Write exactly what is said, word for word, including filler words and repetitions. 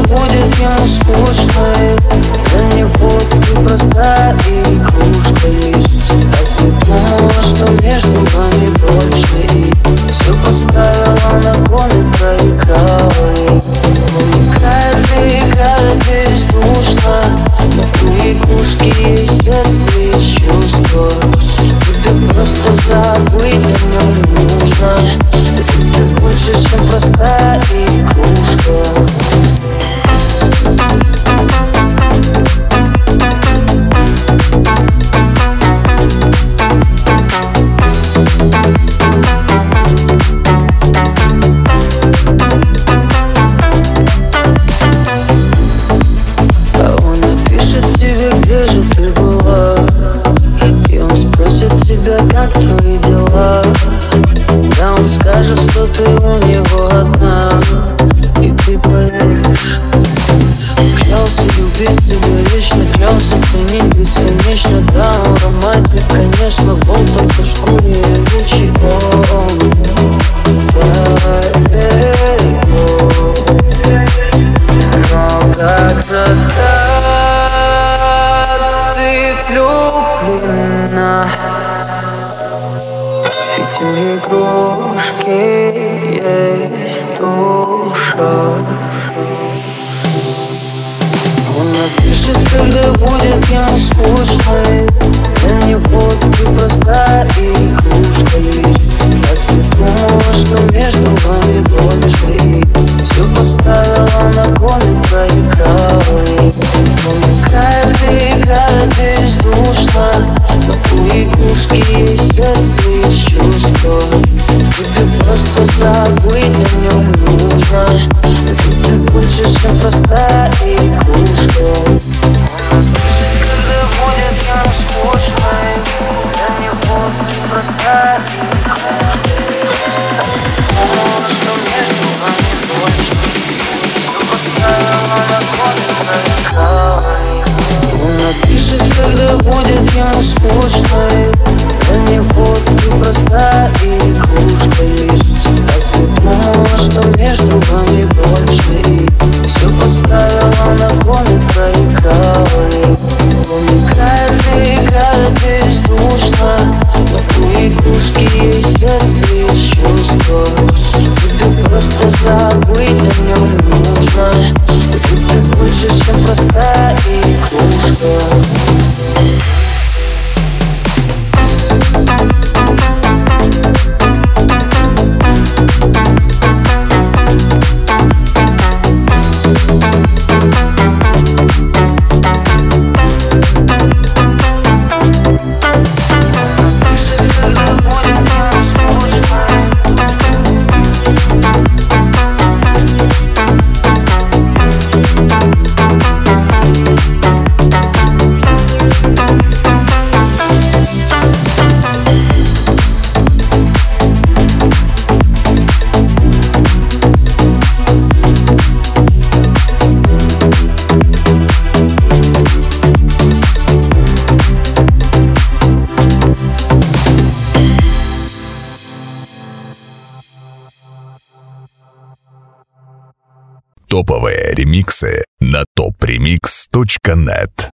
будет ему скучно. Для него ты простая игрушка лишь. А ты думала, что между вами больше, и все поставила на кон и проиграла. Играет и играет бездушно, но у игрушки есть сердце и чувства. Тебе просто забыть о нем нужно, ведь ты больше, чем простая игрушка. Как твои дела? Да он скажет, что ты у него одна, и ты поверишь. Клялся любить тебя вечно, клялся ценить бесконечно. Да, он романтик, конечно, волк только в шкуре овечьей. Он далеко, но как-то так ты влюблена. Ведь у игрушки есть душа. Он напишет, когда будет ему скучно. Для него ты простая игрушка лишь. А ты думала, что между вами больше, и все поставила на кон и проиграла. Он играет и играет бездушно, но у игрушки есть сердце и чувства. Тебе просто забыть о нем нужно, ведь ты больше, чем простая игрушка. Когда будет ему скучно, для него ты простая игрушка. Думала, что между вами больше, все поставила на кон и проиграла. Он напишет, когда будет ему скучно. Для него ты простая игрушка лишь. А ты думала, что между вами больше, и все поставила на кон и проиграла. Он играет и играет бездушно, но у игрушки есть сердце и чувства. Тебе просто забыть о нем нужно, ведь ты больше, чем простая игрушка. Топовые ремиксы на топ ремикс точка нет.